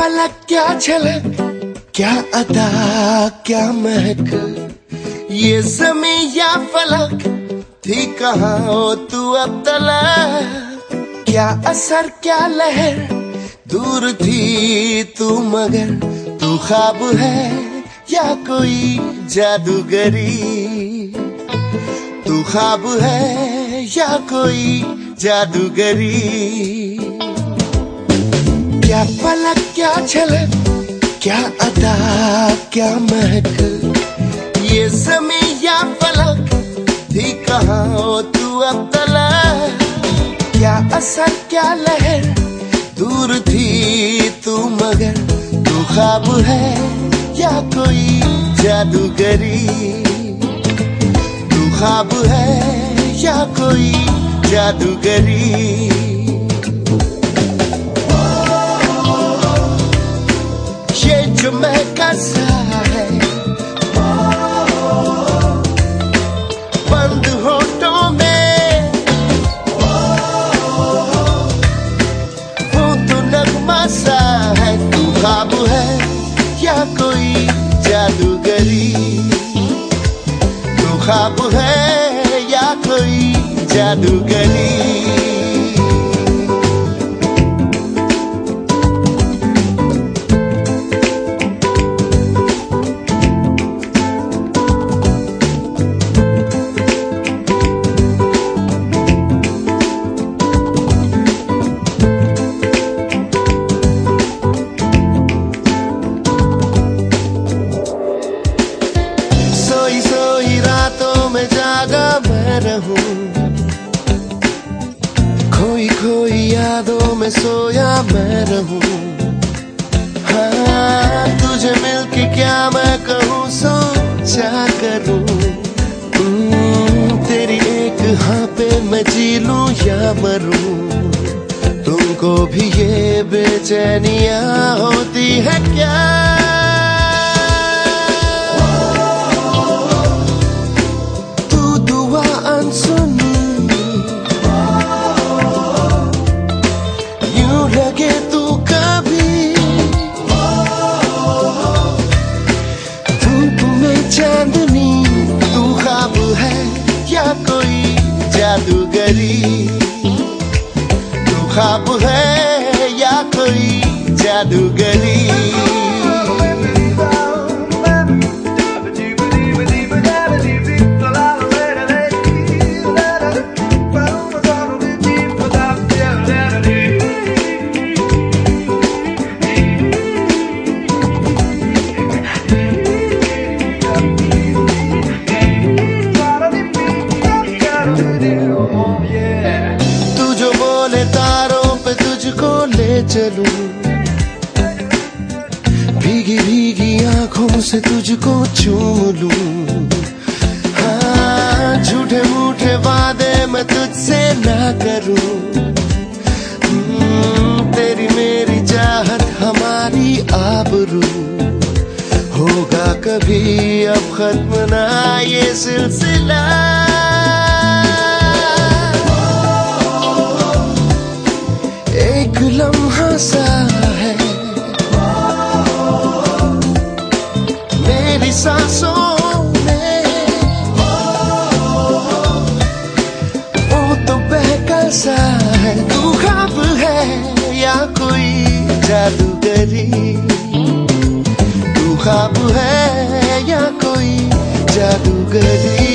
पलक क्या झलक, क्या अदा क्या महक, ये ज़मीं या फलक थी कहाँ हो तू अब तलक। क्या असर क्या लहर, दूर थी तू मगर तू ख्वाब है या कोई जादूगरी। तू ख्वाब है या कोई जादूगरी। क्या पलक क्या झलक, क्या अदा क्या महक, ये ज़मीं या फलक थी कहाँ हो तू अब तलक। क्या असर क्या लहर, दूर थी तू मगर तू ख्वाब है या कोई जादूगरी। तू ख्वाब है या कोई जादूगरी। ये जो महका सा है बंद होठों में, वो तो नगमा सा है। तू ख्वाब है या कोई जादूगरी। तू ख्वाब है या कोई जादूगरी। जागा मैं रहूं, खोई खोई यादों में सोया मैं रहूं। हाँ तुझे मिलके क्या मैं कहूँ सोचा करूं। तेरी एक हाँ पे मैं जी लूं या मरूं। तुमको भी ये बेचैनियाँ होती है क्या। यूं लगे तू कभी धूप में चांदनी। तू ख्वाब है या कोई जादूगरी। तू ख्वाब है या कोई जादूगरी। तू जो बोले तारों पे तुझको ले चलूं, भीगी भीगी आंखों से तुझको चूम लूं। हाँ झूठे मूठे वादे मैं तुझसे ना करूं। तेरी मेरी चाहत हमारी आबरू, होगा कभी अब खत्म ना ये सिलसिला। एक लम्हा सा है मेरी सांसों में, वो तो बहका सा है। तू ख्वाब है या कोई जादूगरी। तू ख्वाब है या कोई जादूगरी।